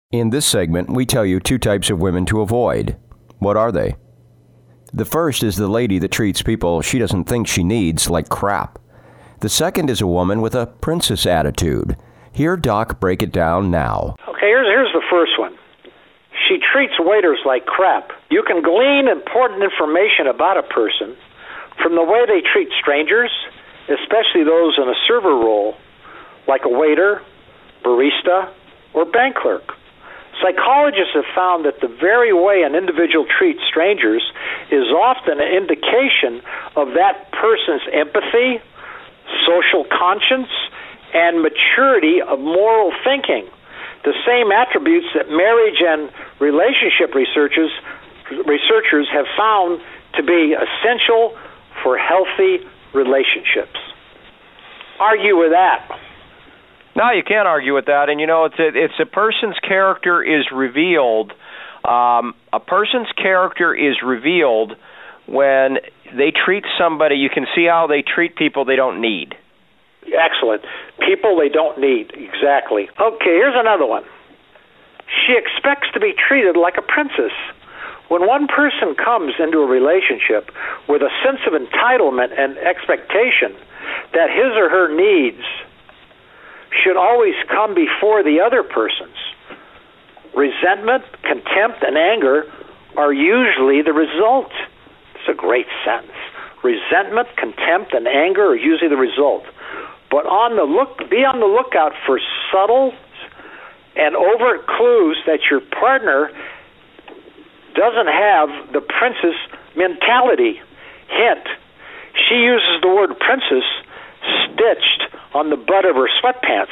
In this segment, we tell you two types of women to avoid. What are they? The first is the lady that treats people she doesn't think she needs like crap. The second is a woman with a princess attitude. Hear Doc break it down now. Okay, here's the first one. She treats waiters like crap. You can glean important information about a person from the way they treat strangers, especially those in a server role, like a waiter, barista, or bank clerk. Psychologists have found that the very way an individual treats strangers is often an indication of that person's empathy, social conscience, and maturity of moral thinking. The same attributes that marriage and relationship researchers have found to be essential for healthy relationships. Argue with that. No, you can't argue with that. And, it's a person's character is revealed. A person's character is revealed when they treat somebody. You can see how they treat people they don't need. Excellent. People they don't need. Exactly. Okay, here's another one. She expects to be treated like a princess. When one person comes into a relationship with a sense of entitlement and expectation that his or her needs should always come before the other person's, resentment, contempt, and anger are usually the result. It's a great sentence. Resentment, contempt, and anger are usually the result. But be on the lookout for subtle and overt clues that your partner doesn't have the princess mentality. Hint, she uses the word princess stitched on the butt of her sweatpants.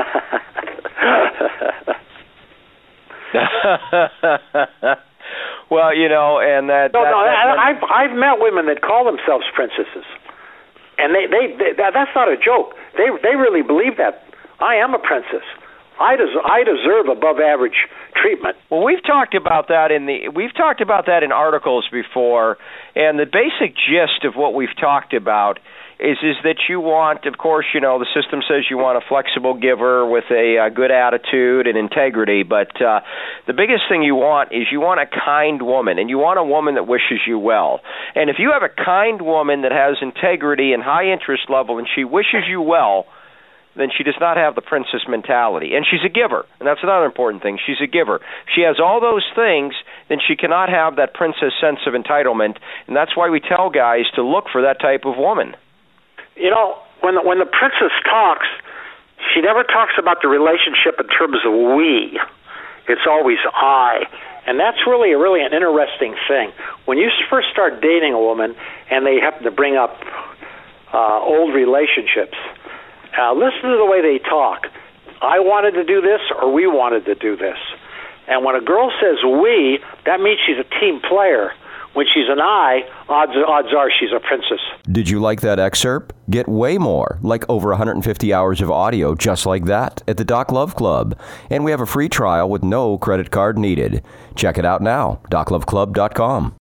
Well, and that... I've met women that call themselves princesses. And that's not a joke. They really believe that. I am a princess. I deserve above average treatment. Well, we've talked about that in articles before, and the basic gist of what we've talked about is that you want, of course, the system says you want a flexible giver with a good attitude and integrity, but the biggest thing you want is you want a kind woman, and you want a woman that wishes you well. And if you have a kind woman that has integrity and high interest level and she wishes you well, then she does not have the princess mentality. And she's a giver, and that's another important thing. She's a giver. If she has all those things, then she cannot have that princess sense of entitlement, and that's why we tell guys to look for that type of woman. When the princess talks, she never talks about the relationship in terms of we. It's always I. And that's really an interesting thing. When you first start dating a woman and they happen to bring up old relationships, listen to the way they talk. I wanted to do this, or we wanted to do this. And when a girl says we, that means she's a team player. When she's an I, odds are she's a princess. Did you like that excerpt? Get way more, like over 150 hours of audio just like that at the Doc Love Club. And we have a free trial with no credit card needed. Check it out now, docloveclub.com.